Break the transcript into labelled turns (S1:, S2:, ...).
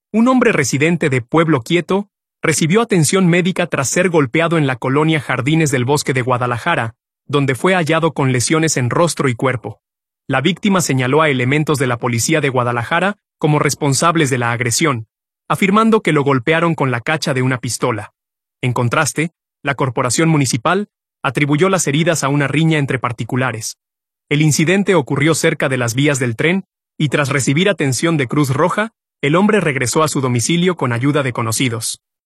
S1: Un hombre residente de Pueblo Quieto recibió atención médica tras ser golpeado en la colonia Jardines del Bosque de Guadalajara, donde fue hallado con lesiones en rostro y cuerpo. La víctima señaló a elementos de la policía de Guadalajara como responsables de la agresión, afirmando que lo golpearon con la cacha de una pistola. En contraste, la corporación municipal atribuyó las heridas a una riña entre particulares. El incidente ocurrió cerca de las vías del tren, y tras recibir atención de Cruz Roja, el hombre regresó a su domicilio con ayuda de conocidos.